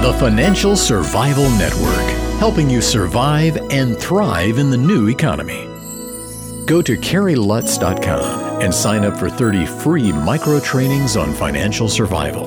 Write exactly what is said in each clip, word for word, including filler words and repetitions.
The Financial Survival Network, helping you survive and thrive in the new economy. Go to Kerry Lutz dot com and sign up for thirty free micro trainings on financial survival.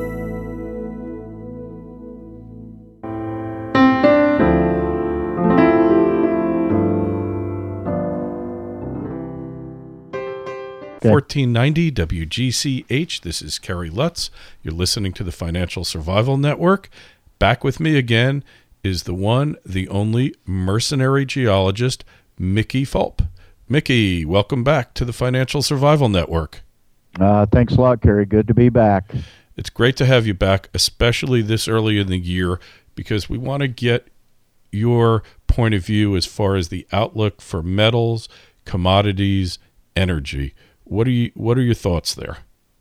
fourteen ninety W G C H. This is Kerry Lutz. You're listening to the Financial Survival Network. Back with me again is the one, the only mercenary geologist, Mickey Fulp. Mickey, welcome back to the Financial Survival Network. Uh, thanks a lot, Kerry. Good to be back. It's great to have you back, especially this early in the year, because we want to get your point of view as far as the outlook for metals, commodities, energy. What are you? What are your thoughts there?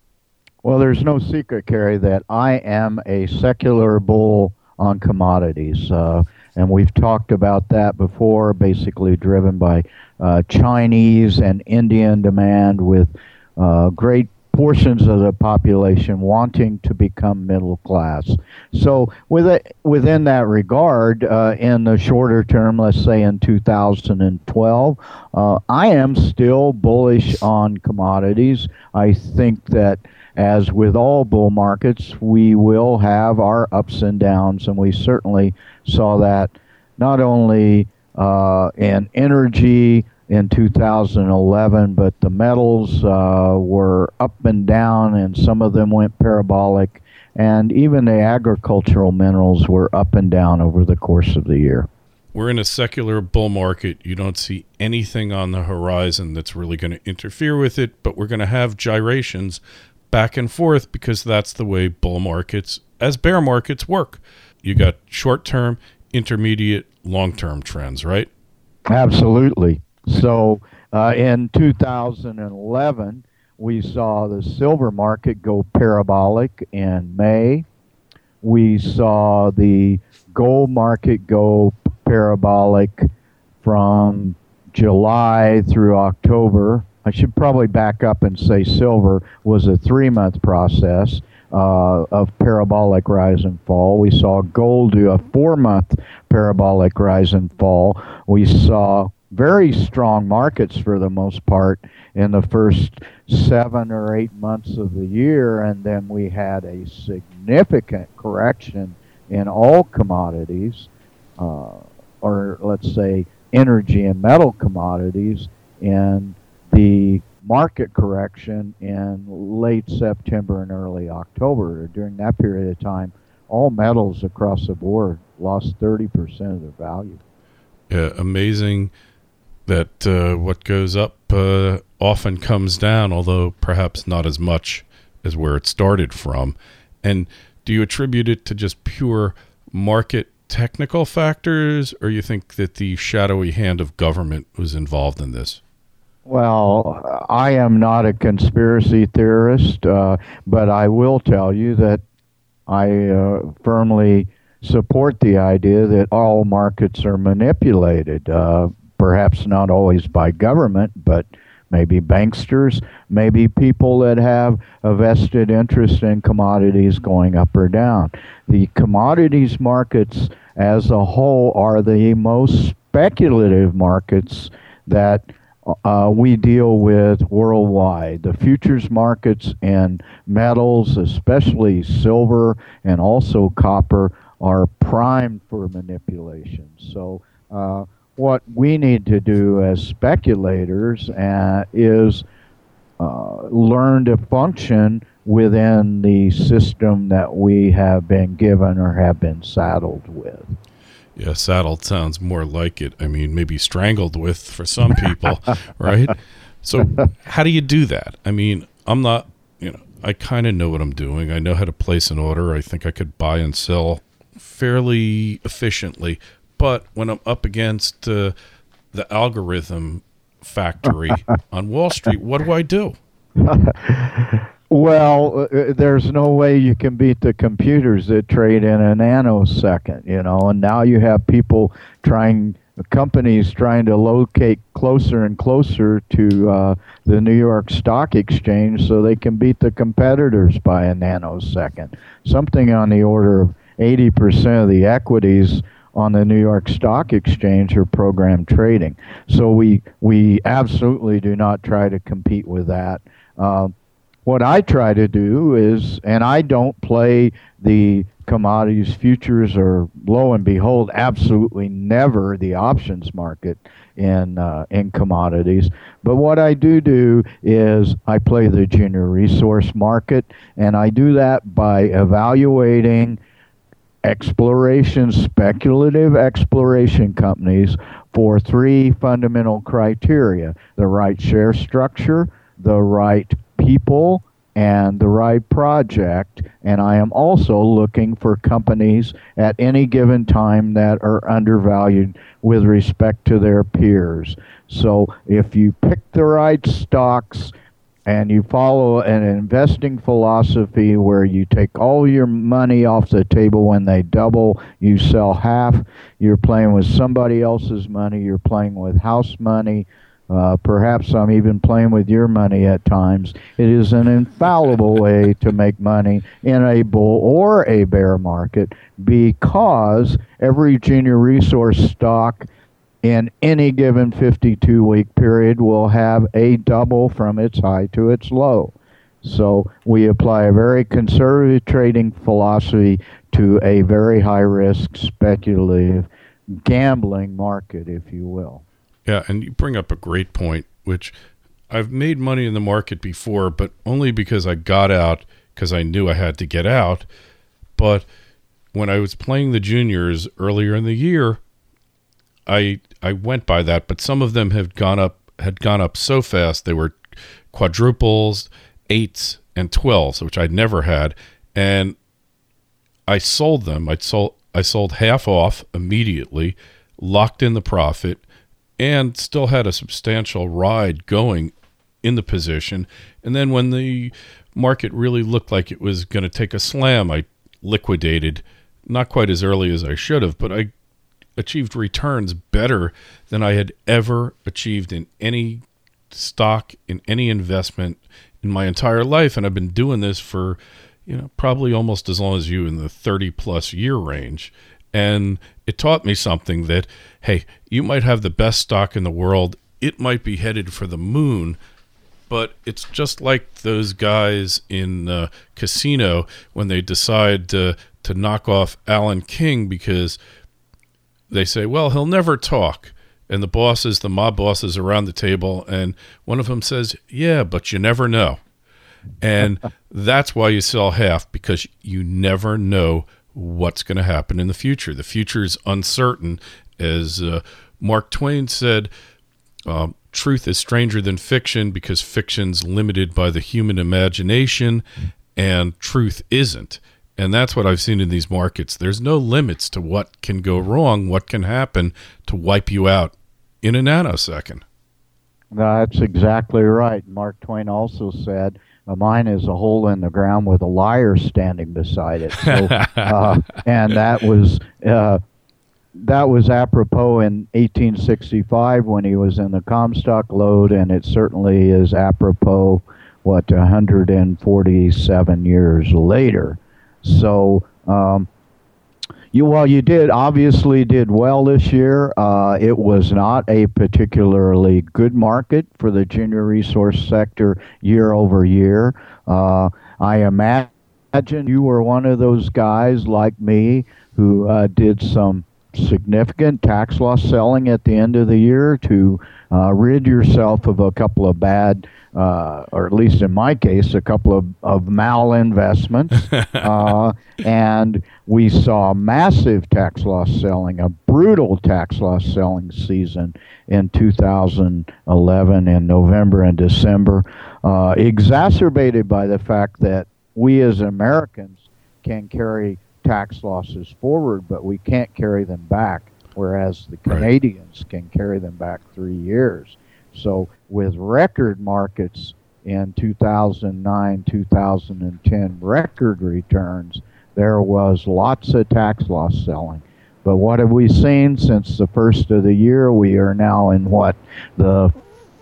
Well, there's no secret, Kerry, that I am a secular bull on commodities, uh, and we've talked about that before. Basically, driven by uh, Chinese and Indian demand, with uh, great portions of the population wanting to become middle class. So, with it, within that regard, uh, in the shorter term, let's say in two thousand twelve, uh, I am still bullish on commodities. I think that, as with all bull markets, we will have our ups and downs, and we certainly saw that not only uh, in energy in two thousand eleven, but the metals uh, were up and down, and some of them went parabolic, and even the agricultural minerals were up and down over the course of the year. We're in a secular bull market. You don't see anything on the horizon that's really going to interfere with it, but we're going to have gyrations back and forth because that's the way bull markets, as bear markets, work. You got short-term, intermediate, long-term trends, right? Absolutely. So uh, in two thousand eleven, we saw the silver market go parabolic in May. We saw the gold market go parabolic from July through October. I should probably back up and say silver was a three-month process uh, of parabolic rise and fall. We saw gold do a four-month parabolic rise and fall. We saw very strong markets for the most part in the first seven or eight months of the year, and then we had a significant correction in all commodities, uh, or let's say energy and metal commodities, in the market correction in late September and early October. During that period of time, all metals across the board lost thirty percent of their value. Yeah, amazing that uh, what goes up uh, often comes down, although perhaps not as much as where it started from. And do you attribute it to just pure market technical factors, or you think that the shadowy hand of government was involved in this? Well, I am not a conspiracy theorist, uh, but I will tell you that I uh, firmly support the idea that all markets are manipulated. Uh, perhaps not always by government, but maybe banksters, maybe people that have a vested interest in commodities going up or down. The commodities markets as a whole are the most speculative markets that uh, we deal with worldwide. The futures markets and metals, especially silver and also copper, are primed for manipulation. So uh, what we need to do as speculators uh, is uh, learn to function within the system that we have been given or have been saddled with. Yeah, saddled sounds more like it. I mean, maybe strangled with for some people, right? So how do you do that? I mean, I'm not, you know, I kind of know what I'm doing. I know how to place an order. I think I could buy and sell fairly efficiently. But when I'm up against uh, the algorithm factory on Wall Street, what do I do? Well, uh, there's no way you can beat the computers that trade in a nanosecond, you know, and now you have people trying, companies trying to locate closer and closer to uh, the New York Stock Exchange so they can beat the competitors by a nanosecond. Something on the order of eighty percent of the equities on the New York Stock Exchange are program trading. So we we absolutely do not try to compete with that. Uh, what I try to do is, and I don't play the commodities futures or, lo and behold, absolutely never the options market in uh, in commodities. But what I do do is I play the junior resource market, and I do that by evaluating exploration, speculative exploration companies for three fundamental criteria: the right share structure, the right people, and the right project. And I am also looking for companies at any given time that are undervalued with respect to their peers. So if you pick the right stocks and you follow an investing philosophy where you take all your money off the table when they double, you sell half, you're playing with somebody else's money, you're playing with house money, Uh, perhaps I'm even playing with your money at times. It is an infallible way to make money in a bull or a bear market, because every junior resource stock in any given fifty-two week period will have a double from its high to its low. So we apply a very conservative trading philosophy to a very high-risk, speculative, gambling market, if you will. Yeah, and you bring up a great point, which I've made money in the market before, but only because I got out because I knew I had to get out. But when I was playing the juniors earlier in the year, I I went by that, but some of them had gone up had gone up so fast they were quadruples, eights, and twelves, which I'd never had, and I sold them. I sold I sold half off immediately, locked in the profit, and still had a substantial ride going in the position. And then when the market really looked like it was going to take a slam, I liquidated, not quite as early as I should have, but I achieved returns better than I had ever achieved in any stock, in any investment in my entire life. And I've been doing this for, you know, probably almost as long as you, in the thirty plus year range. And it taught me something that, hey, you might have the best stock in the world. It might be headed for the moon, but it's just like those guys in uh, Casino when they decide to, to knock off Alan King because they say, well, he'll never talk. And the bosses, the mob bosses around the table, and one of them says, yeah, but you never know. And that's why you sell half, because you never know what's going to happen in the future. The future is uncertain. As uh, Mark Twain said, uh, truth is stranger than fiction because fiction's limited by the human imagination, and truth isn't. And that's what I've seen in these markets. There's no limits to what can go wrong, what can happen to wipe you out in a nanosecond. That's exactly right. Mark Twain also said, a mine is a hole in the ground with a liar standing beside it. So, uh, and that was uh, that was apropos in eighteen sixty-five when he was in the Comstock Lode, and it certainly is apropos, what, one hundred forty-seven years later. So, um, you while you did obviously did well this year, uh, it was not a particularly good market for the junior resource sector year over year. Uh, I imagine you were one of those guys like me who uh, did some significant tax loss selling at the end of the year to uh, rid yourself of a couple of bad, uh, or at least in my case, a couple of, of malinvestments. uh, and we saw massive tax loss selling, a brutal tax loss selling season in two thousand eleven in November and December, uh, exacerbated by the fact that we as Americans can carry tax losses forward, but we can't carry them back, whereas the Canadians right. can carry them back three years. So with record markets in two thousand nine, two thousand ten, record returns, there was lots of tax loss selling. But what have we seen since the first of the year? We are now in what, the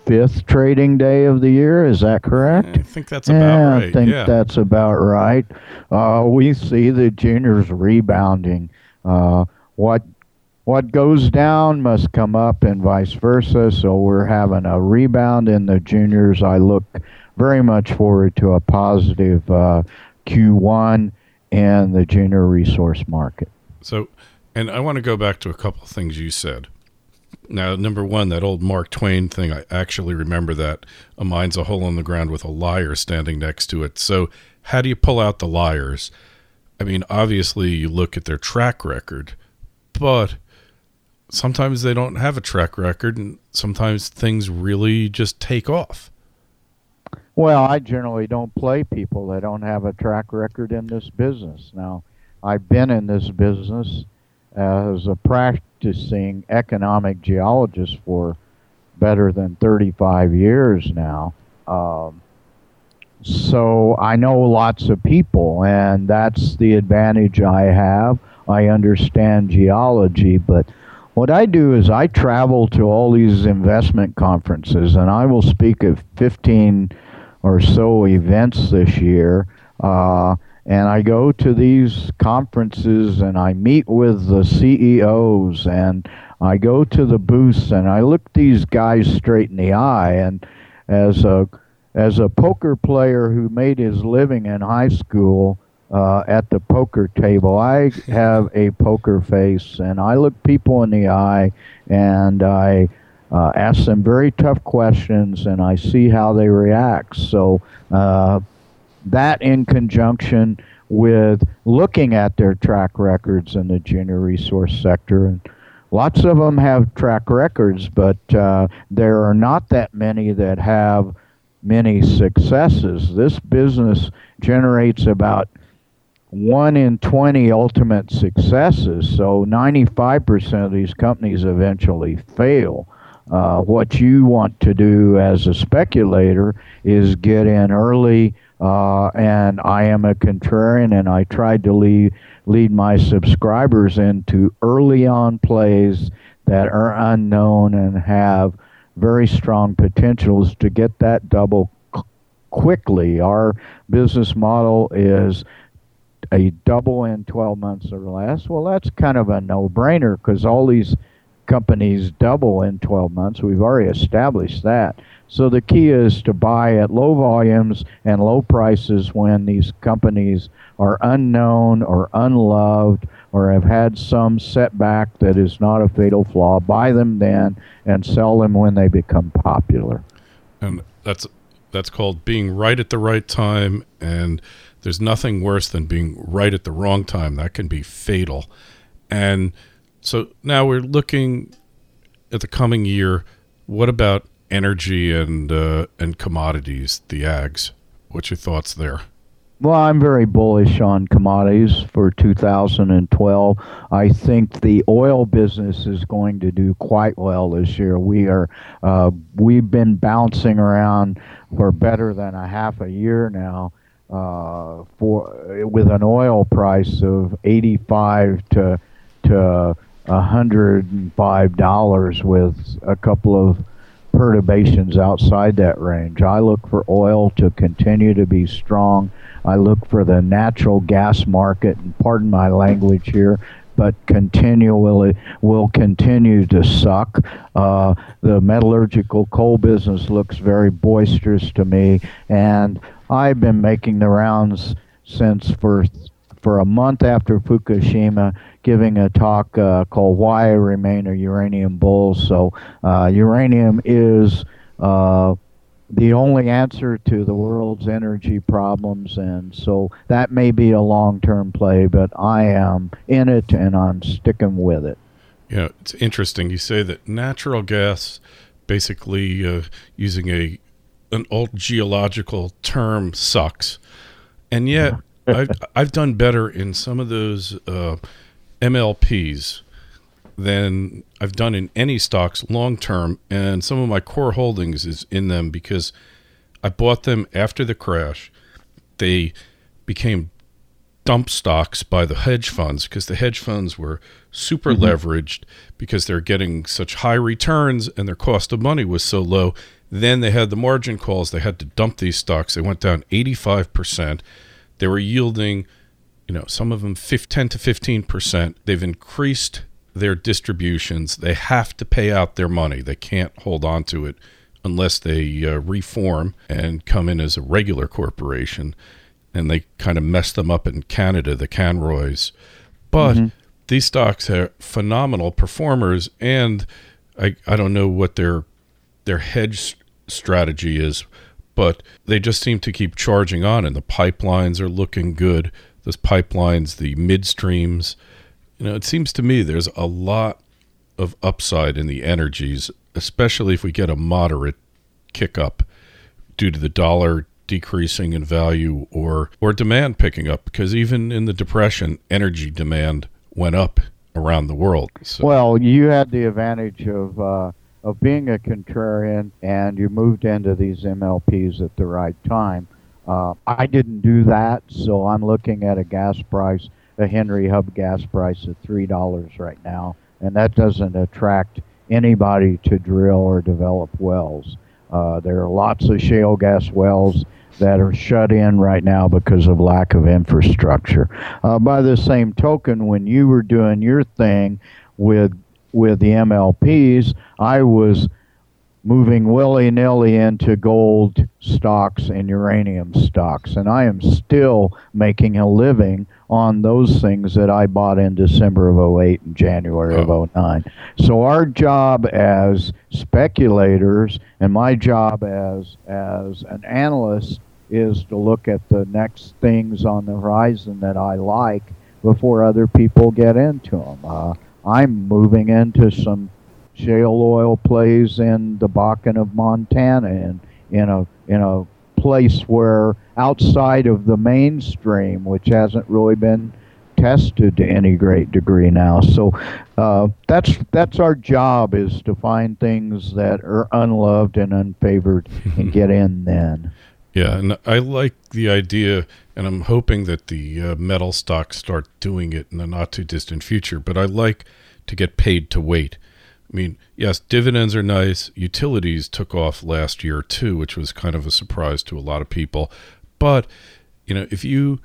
fifth trading day of the year. Is that correct? I think that's about yeah, right. I think yeah. that's about right. Uh, we see the juniors rebounding. Uh, what what goes down must come up and vice versa. So we're having a rebound in the juniors. I look very much forward to a positive uh, Q one in the junior resource market. So, and I want to go back to a couple of things you said. Now, number one, that old Mark Twain thing, I actually remember that. A mine's a hole in the ground with a liar standing next to it. So how do you pull out the liars? I mean, obviously you look at their track record, but sometimes they don't have a track record, and sometimes things really just take off. Well, I generally don't play people that don't have a track record in this business. Now, I've been in this business as a practicing economic geologist for better than thirty-five years now. Um, so I know lots of people, and that's the advantage I have. I understand geology, but what I do is I travel to all these investment conferences, and I will speak at fifteen or so events this year. Uh, And I go to these conferences and I meet with the C E Os and I go to the booths and I look these guys straight in the eye. And as a as a poker player who made his living in high school uh, at the poker table, I have a poker face and I look people in the eye and I uh, ask them very tough questions and I see how they react. So. Uh, That in conjunction with looking at their track records in the junior resource sector. And lots of them have track records, but uh, there are not that many that have many successes. This business generates about one in twenty ultimate successes, so ninety-five percent of these companies eventually fail. Uh, what you want to do as a speculator is get in early. Uh, and I am a contrarian, and I tried to lead, lead my subscribers into early on plays that are unknown and have very strong potentials to get that double c- quickly. Our business model is a double in twelve months or less. Well, that's kind of a no-brainer because all these companies double in twelve months. We've already established that. So the key is to buy at low volumes and low prices when these companies are unknown or unloved or have had some setback that is not a fatal flaw. Buy them then and sell them when they become popular. And that's that's called being right at the right time, and there's nothing worse than being right at the wrong time. That can be fatal. And so now we're looking at the coming year. What about energy and uh, and commodities, the ags? What's your thoughts there? Well, I'm very bullish on commodities for two thousand twelve. I think the oil business is going to do quite well this year. We are uh, we've been bouncing around for better than a half a year now uh, for with an oil price of eighty-five to to one hundred five dollars with a couple of perturbations outside that range. I look for oil to continue to be strong. I look for the natural gas market, and pardon my language here, but continually will continue to suck. Uh, the metallurgical coal business looks very boisterous to me, and I've been making the rounds since for for a month after Fukushima, giving a talk uh, called Why I Remain a Uranium Bull. So uh, uranium is uh, the only answer to the world's energy problems, and so that may be a long-term play, but I am in it and I'm sticking with it. Yeah, it's interesting. You say that natural gas, basically uh, using a an old geological term, sucks, and yet I've I've done better in some of those uh, M L Ps than I've done in any stocks long term, and some of my core holdings is in them because I bought them after the crash. They became dump stocks by the hedge funds because the hedge funds were super mm-hmm. leveraged because they're getting such high returns and their cost of money was so low. Then they had the margin calls. They had to dump these stocks. They went down eighty-five percent. They were yielding, you know, some of them ten to fifteen percent. They've increased their distributions. They have to pay out their money. They can't hold on to it unless they uh, reform and come in as a regular corporation. And they kind of messed them up in Canada, the Canroys. But mm-hmm. these stocks are phenomenal performers, and I, I don't know what their their hedge strategy is, but they just seem to keep charging on, and the pipelines are looking good. Those pipelines, the midstreams, you know, it seems to me there's a lot of upside in the energies, especially if we get a moderate kick up due to the dollar decreasing in value or or demand picking up, because even in the Depression, energy demand went up around the world. So. Well, you had the advantage of uh, of being a contrarian, and you moved into these M L Ps at the right time. Uh, I didn't do that, so I'm looking at a gas price, a Henry Hub gas price of three dollars right now, and that doesn't attract anybody to drill or develop wells. Uh, there are lots of shale gas wells that are shut in right now because of lack of infrastructure. Uh, by the same token, when you were doing your thing with with the M L Ps, I was moving willy-nilly into gold stocks and uranium stocks, and I am still making a living on those things that I bought in December of oh eight and January oh. of oh nine. So our job as speculators and my job as as an analyst is to look at the next things on the horizon that I like before other people get into them. Uh, I'm moving into some shale oil plays in the Bakken of Montana, and in a in a place where outside of the mainstream, which hasn't really been tested to any great degree now. So uh, that's that's our job, is to find things that are unloved and unfavored and get in then. Yeah, and I like the idea, and I'm hoping that the uh, metal stocks start doing it in the not-too-distant future, but I like to get paid to wait. I mean, yes, dividends are nice. Utilities took off last year, too, which was kind of a surprise to a lot of people. But, you know, if you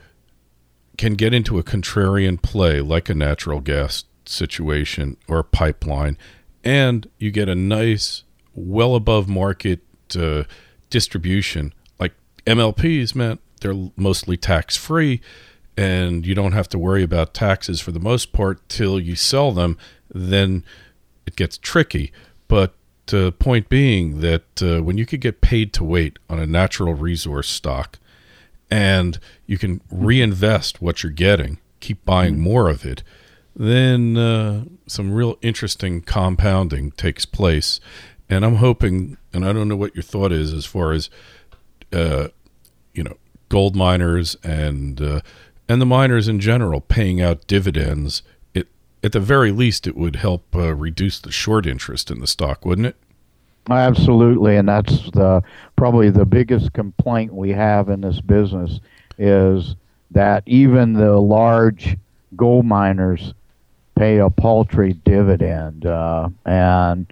can get into a contrarian play like a natural gas situation or a pipeline, and you get a nice, well above market uh, distribution, M L Ps, man, they're mostly tax-free, and you don't have to worry about taxes for the most part till you sell them. Then it gets tricky. But uh, point being that uh, when you could get paid to wait on a natural resource stock, and you can reinvest what you're getting, keep buying more of it, then uh, some real interesting compounding takes place. And I'm hoping, and I don't know what your thought is as far as Uh, you know, gold miners and uh, and the miners in general paying out dividends. It, at the very least, it would help uh, reduce the short interest in the stock, wouldn't it? Absolutely, and that's the probably the biggest complaint we have in this business, is that even the large gold miners pay a paltry dividend, uh, and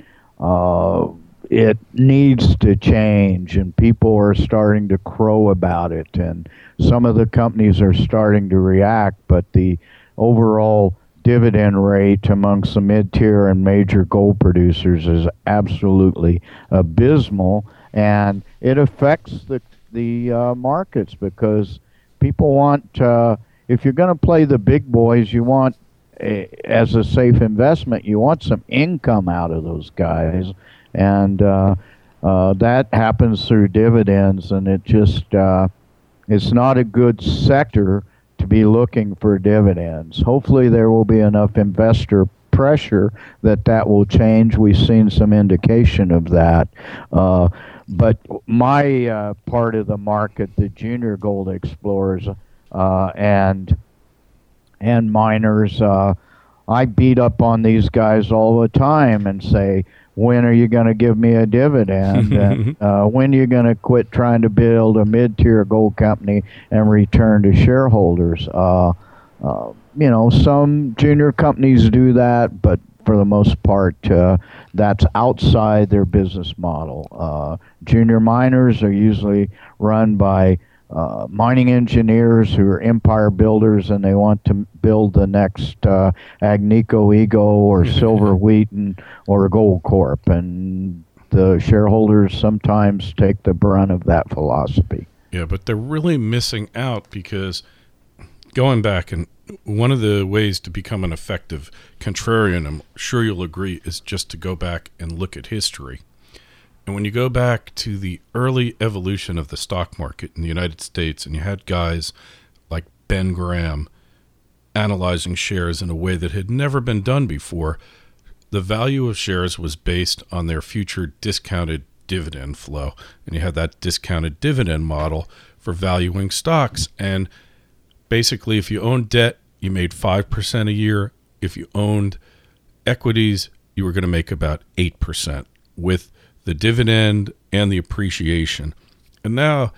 uh, it needs to change, and people are starting to crow about it, and some of the companies are starting to react, but the overall dividend rate amongst the mid-tier and major gold producers is absolutely abysmal, and it affects the the uh, markets, because people want, uh, if you're going to play the big boys, you want, a, as a safe investment, you want some income out of those guys. And uh, uh, that happens through dividends, and it just uh, it's not a good sector to be looking for dividends. Hopefully there will be enough investor pressure that that will change. We've seen some indication of that. Uh, but my uh, part of the market, the junior gold explorers uh, and and miners, uh, I beat up on these guys all the time and say, when are you going to give me a dividend? And uh, when are you going to quit trying to build a mid-tier gold company and return to shareholders? Uh, uh, you know, some junior companies do that, but for the most part, uh, that's outside their business model. Uh, junior miners are usually run by uh, mining engineers who are empire builders, and they want to build the next uh, Agnico Eagle or Silver Wheaton or Goldcorp, and the shareholders sometimes take the brunt of that philosophy. Yeah, but they're really missing out because going back, and one of the ways to become an effective contrarian, I'm sure you'll agree, is just to go back and look at history. And when you go back to the early evolution of the stock market in the United States, and you had guys like Ben Graham analyzing shares in a way that had never been done before, the value of shares was based on their future discounted dividend flow. And you had that discounted dividend model for valuing stocks. And basically, if you owned debt, you made five percent a year. If you owned equities, you were going to make about eight percent with the dividend and the appreciation. And now,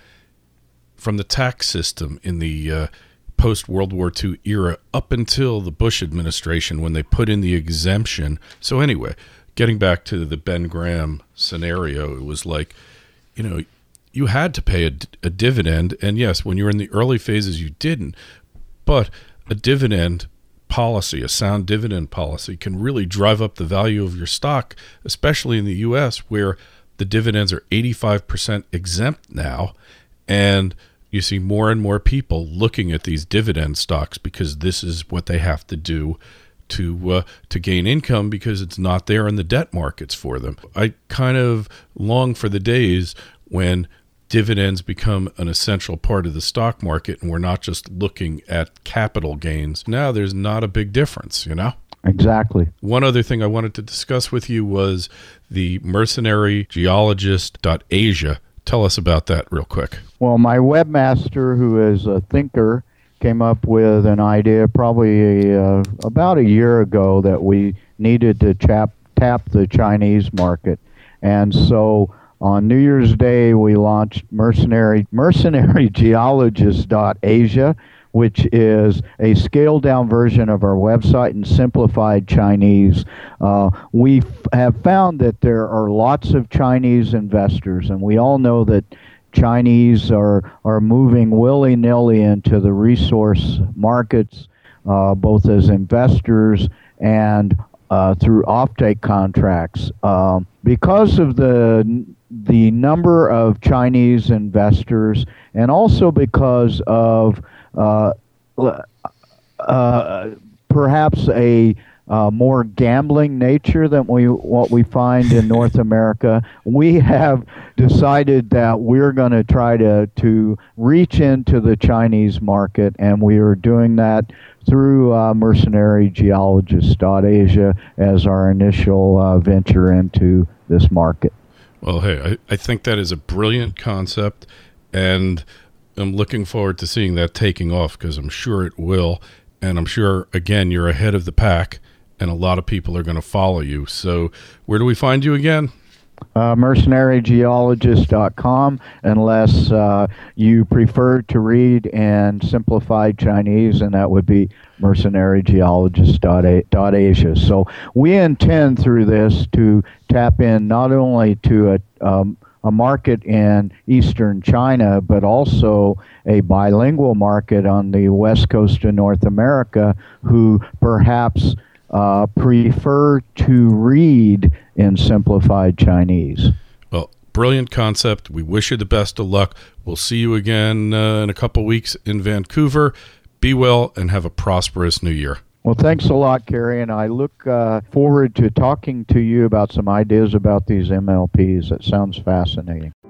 from the tax system in the uh, post-World War Two era up until the Bush administration when they put in the exemption. So anyway, getting back to the Ben Graham scenario, it was like, you know, you had to pay a, a dividend. And yes, when you were in the early phases, you didn't. But a dividend policy, a sound dividend policy, can really drive up the value of your stock, especially in the U S, where the dividends are eighty-five percent exempt now. And you see more and more people looking at these dividend stocks because this is what they have to do to uh, to gain income because it's not there in the debt markets for them. I kind of long for the days when dividends become an essential part of the stock market and we're not just looking at capital gains. Now there's not a big difference, you know? Exactly. One other thing I wanted to discuss with you was the mercenary geologist dot asia. Tell us about that real quick. Well, my webmaster, who is a thinker, came up with an idea probably uh, about a year ago that we needed to tap, tap the Chinese market. And so on New Year's Day, we launched mercenary mercenary geologist dot asia, which is a scaled-down version of our website in simplified Chinese. Uh, we f- have found that there are lots of Chinese investors, and we all know that Chinese are, are moving willy-nilly into the resource markets, uh, both as investors and uh, through offtake contracts. Um, because of the the number of Chinese investors, and also because of uh, uh, perhaps a uh, more gambling nature than we what we find in North America, we have decided that we're going to try to to reach into the Chinese market, and we are doing that through uh, mercenary geologist dot asia as our initial uh, venture into this market. Well, hey, I, I think that is a brilliant concept, and I'm looking forward to seeing that taking off because I'm sure it will. And I'm sure, again, you're ahead of the pack, and a lot of people are going to follow you. So where do we find you again? Uh, mercenary geologist dot com, unless uh, you prefer to read in simplified Chinese, and that would be mercenary geologist dot asia. So we intend through this to tap in not only to a, um, a market in eastern China, but also a bilingual market on the west coast of North America who perhaps Uh, prefer to read in simplified Chinese. Well, brilliant concept. We wish you the best of luck. We'll see you again uh, in a couple weeks in Vancouver. Be well and have a prosperous new year. Well, thanks a lot, Kerry, and I look uh, forward to talking to you about some ideas about these M L Ps. That sounds fascinating.